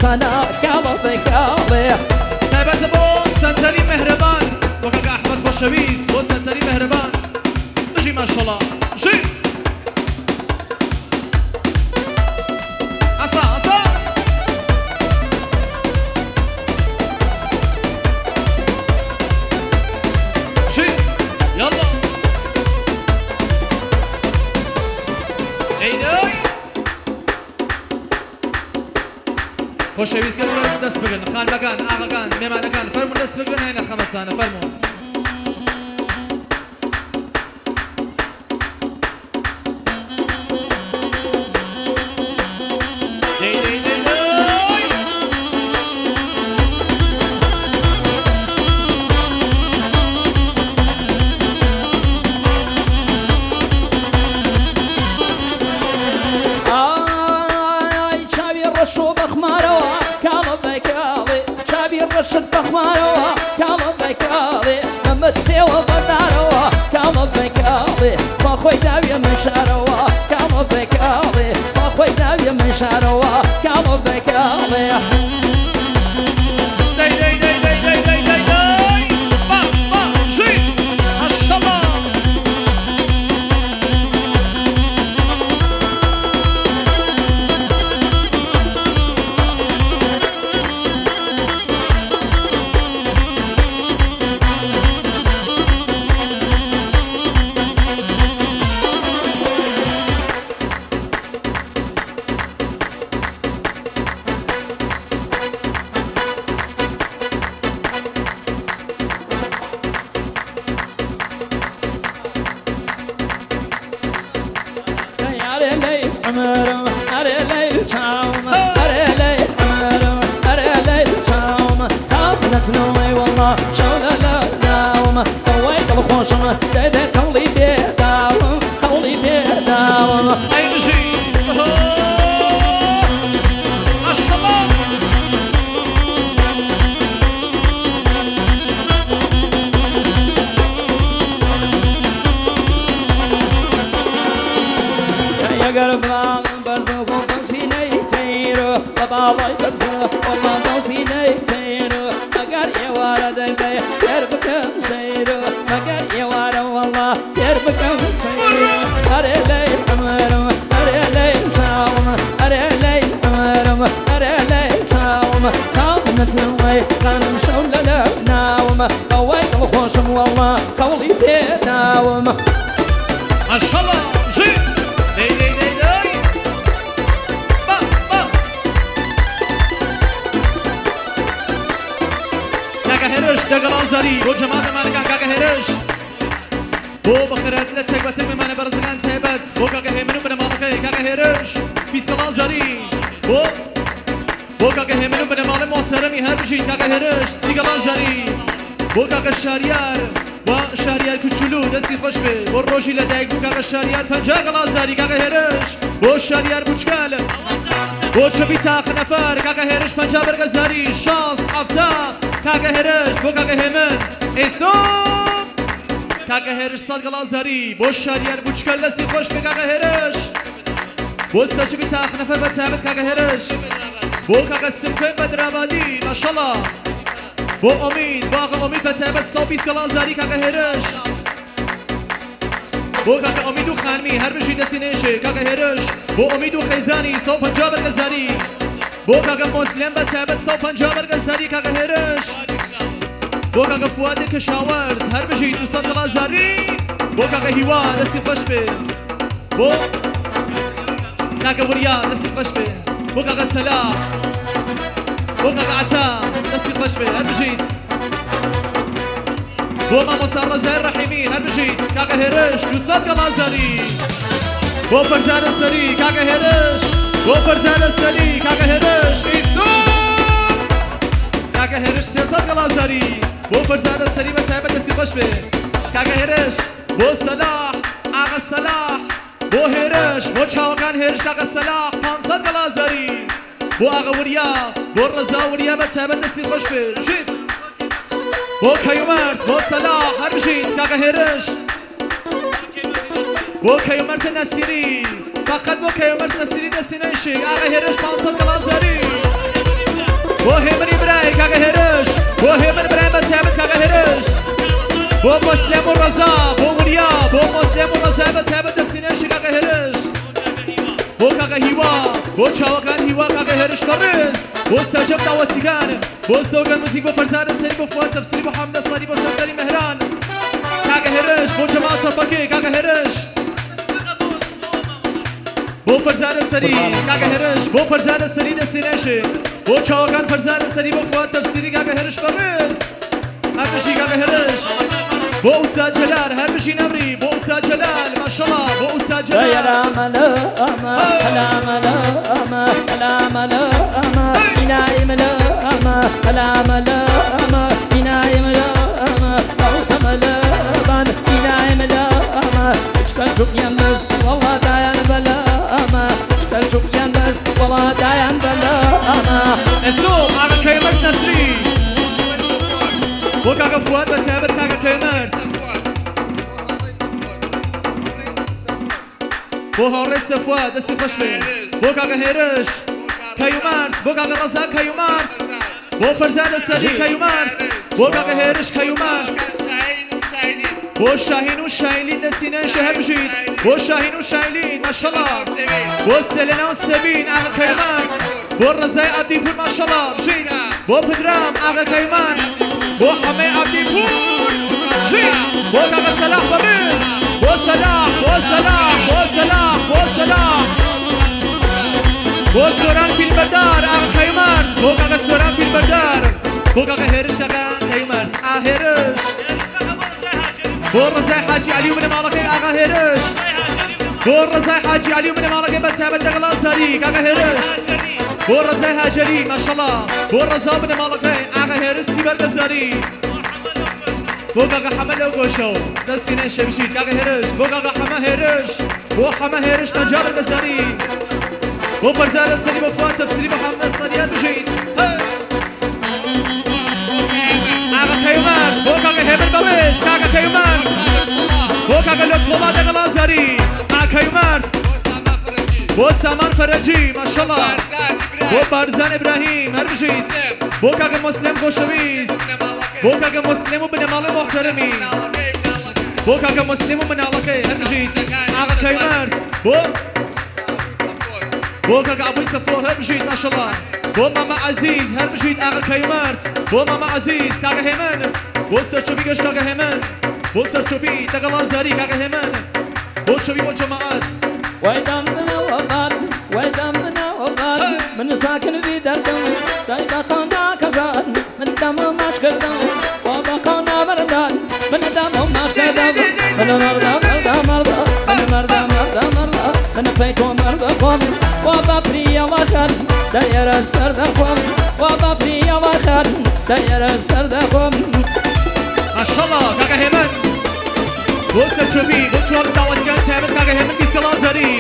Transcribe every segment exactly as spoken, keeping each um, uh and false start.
صلاة قلبي قلبي تابت بو سنتري مهربان وكاك أحمد خوشويس بو سنتري مهربان نجي ما شاء الله جي عصا عصا جيت يلا عيني خوشویس کردن دست بگن خانمگان آقاگان میمانگان فرمون دست بگن هینا خمتانه فرمون دی دی دی دی آی چاوی رشو بخمارو قلبي قلبي شابي رشد بخمارو قلبي قلبي محمد سيوة بدارو قلبي قلبي فاخوي داوية من شارو قلبي قلبي فاخوي داوية من شارو قلبي قلبي دی دی دی دی دی دی دی دی با با جيت ما شاء الله دادا قولي بيداوم قولي بيداوم أي نجي ما شاء الله يا قرب برزو بوسيني تيرو بابا الله برزو والله بوسيني تيرو مقر يا ولد البي دربكم سيرو مقر يا ولد والله دربكم سيرو أري لي عمرم أري لي تاوم أري لي عمرم أري لي تاوم تاوم تنوي غنم شول لا ناوم قويت الخوشم والله قولي بيداوم ما شاء الله جي دي دي دي دي با با كاكا هرش دقل أنزاري بو جماعة مانكان كاكا هرش بو بخيرات لتك وتك بمعنى برزقان تهبت بو كاكا هيمنو بنا مامكي كاكا هرش بيسكال أنزاري بو بو كاكا هيمنو بنا مال محترمي هربجي كاكا هرش سيقال أنزاري بو كاكا شاريار و شهریار کوچولو دستی خوش به بر روزی لدایک بو کاغ شهریار پنجاه قلازاری کاغ هرش بو شهریار بوچکال بو چبی تاخ نفر کاغ هرش پنجاه برگزاری شانس افتا کاغ هرش بو کاغ همن ایستوب کاغ هرش صد قلازاری بو شهریار بوچکال دستی خوش به کاغ هرش بو استچبی تاخ نفر بتابت کاغ هرش بو کاغ سمکه بدرابادی ماشاءالله بو امید باغ امید بتابت صد و بیست قلازاری کاغ هرش بو کاغ امید و خانمی هر بشی دستی نشه کاغ هرش بو امید و خیزانی صد و پنجاه برگزاری بو کاغ مسلم بتابت صد و پنجاه برگزاری کاغ هرش بو کاغ فؤاد کشاورز هر بشی دوصد قلازاری بو کاغ هیوا دستی خوش به بو کاغ وریا دستی خوش به بو کاغ سلام بو کاغ عتا دستی خوش به هر بجیت بو ما مصار زهر رحیمین هر بجیت کاغ هرش دوصد قلازاری بو فرزان سری کاغ هرش بو فرزان سری کاغ هرش ایستون کاغ هرش سیصد قلازاری بو فرزان سری و تایبت دستی خوش به کاغ هرش بو صلاح آقا صلاح بو هرش بو چاوگان هرش کاغ صلاح پانصد قلازاری بو آقا وریا بو رضا وریا بتابت دستی خوش به جیت بو کیومرز بو صلاح هر بجیت کاغ هرش بو کیومرز نصیری فقط بو کیومرز نصیری دستی نشه آقا هرش پانصد قلازاری بۆ هێمنی برای کاکە هێرش بۆ هێمن برای بەتابەت کاکە هێرش بۆ مۆسلێم و ڕەزا بۆ وریا بۆ مۆسلێم و ڕەزا بەتابەت دەستینێشی کاکە هێرش بۆ کاکە هیوا بۆ چاوەکان هیوا کاکە هێرش بەڕێز بۆ سەرجەم داوەتیگان بۆ سەوگەن موزیک بۆ فەرزانە سەری بۆ فواد تەفسیری بۆ حەمدە سالی بۆ سەرجەری مەهران کاکە هێرش بۆ جەماعەت چەپەکەی کاکە هێرش بۆ فەرزانە سەری کاکە هێرش بۆ فەرزانە سەری دەستێنێشێ بۆ چاوەکان فەرزانە سەری بۆ فواد تەفسیری کاکە هێرش بەڕێز هەربژی کاکە هێرش بۆ ئوستاد جەلال هەربژی نەمری بۆ ئوستاد جەلال ماشەڵڵا بۆ ئوستاد جەلال يرامل أما كلامل أما كلامل أما إنايمل أما كلامل أما إنايمل أما أوتمل بان إنايمل أما إشكال شوك يمس والله دايان بلا أما إشكال شوك يمس والله دايان بلا أما السوق على كيمرس نسري بۆ کاکە فواد بەتابەت کاکە کەیمەرس بۆ هاوڕێی سەفواد دەستی خۆش بێ بۆ کاکە هێرش کەیومارس بۆ کاکە ڕەزا کەیومارس بۆ فەرزانە سەری کەیومارس بۆ کاکە هێرش کەیومارس بۆ شاهین و شایلین دەستینێشە هەربژیت بۆ شاهین و شایلین ماشەڵڵا بۆ سێلێنا و سەبین ئاغا کەیومارس بۆ ڕەزای عەبدیپور ماشەڵڵا بژیت بۆ پدرام ئاغا کەیومارس بۆ حەمەی عەبدیپور بژیت بۆ کاکە سەلاح بەڕێز بۆ سەلاح بۆ سەلاح بۆ سەلاح بۆ سەلاح بۆ سۆران فیلمبەردار ئاغا کەیومارس بۆ کاکە سۆران فیلمبەردار بۆ کاکە هێرش کاکە کەیومارس ئا هێرش بۆ ڕەزای حاجی عەلی و منە ماڵەکەی ئاغا هێرش بۆ ڕەزای حاجی عەلی و منە ماڵەکەی بەتابەت دەگەڵا ساری کاکە هێرش بۆ ڕەزای هاجەری ماشەڵڵا بۆ ڕەزا منە ماڵەکەی ئاغا هێرش سیبەرگەزاری بۆ کاکە حەمە لەو گۆشە و دەستینێشە بژیت کاکە هێرش بۆ کاکە حەمە هێرش بۆ حەمە هێرش پەنجابەرگەزاری بۆ فەرزانە سەری بۆ فواد تەفسیری بۆ حەمدە سالیان بژیت ئاغا کەیومارس بۆ کاکە هێمن بەڕێز کاکە کەیومارس بۆ کاکە لۆتفۆڵا دەگەڵا زاری ئا کەیومارس بۆ سامان فەرەنجی ماشەڵڵا بۆ بارزان ئیبراهیم هەربژیت بۆ کاکە مۆسلێم خۆشەویست بۆ کاکە مۆسلێم و بنەماڵی مۆحتەرەمی بۆ کاکە مۆسلێم و مناڵەکەی هەربژیت ئاغا کەیومارس بۆ بۆ کاکە ئەبووی سەفۆ هەربژیت ماشەڵڵا بۆ ماما عەزیز هەربژیت ئاغا کەیومارس بۆ ماما عەزیز کاکە هێمن بۆ سەرچۆفی گەشت کاکە هێمن بۆ سەرچۆفی دەگەڵا زاری کاکە هێمن بۆ چۆوی بۆ جەماعەت ويدم بنا وبار ويدم بنا وبار من ساكن في دردم دايما قنا كزان من دم ماش كردم وبقنا بردان من دم ماش كردم من مرضى مرضى مرضى من مرضى مرضى مرضى من بيت مرضى قوم وبفري وخر داير السرد قوم وبفري وخر داير السرد قوم ما شاء الله كاكا هيمن بۆ سەرچۆفی بۆ چوار داوەتیان تایبەت کاکە هێمن بیسکەڵا زەری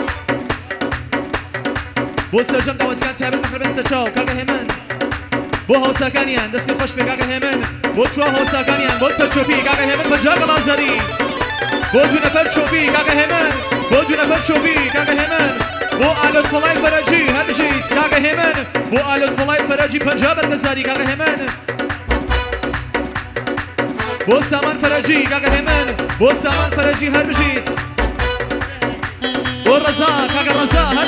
بۆ سەرجەم داوەتیان تایبەت مەخربێن سەرچاو کاکە هێمن بۆ هاوساکانیان دەستی خۆش پێ کاکە هێمن بۆ توا هاوساکانیان بۆ سەرچۆفی کاکە هێمن پەنجا گەڵا زەری بۆ دوو نەفەر چۆفی کاکە هێمن بۆ دوو نەفەر چۆفی کاکە هێمن بۆ ئالۆتفەڵای فەرەنجی هەربژیت کاکە هێمن بۆ ئالۆتفەڵای فەرەنجی پەنجا بەرگەزاری کاکە هێمن بۆ سامان فەرەنجی کاکە هێمن بۆ سامان فەرەنجی هەربژیت بۆ ڕەزا کاکە ڕەزا